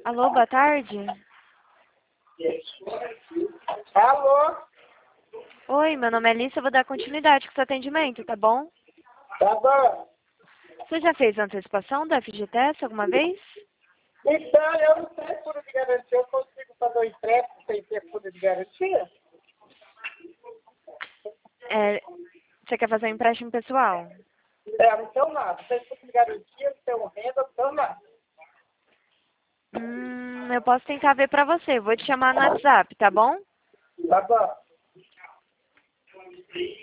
Alô, boa tarde. Alô? Oi, meu nome é Alice, eu vou dar continuidade com o seu atendimento, tá bom? Tá bom. Você já fez antecipação da FGTS alguma vez? Então, eu não sei fundo de garantia, eu consigo fazer o empréstimo sem ter fundo de garantia? Você quer fazer um empréstimo pessoal? Não tenho nada. Sem fundo de garantia, não tenho renda, não tenho nada. Eu posso tentar ver pra você. Vou te chamar no WhatsApp, tá bom? Tá bom.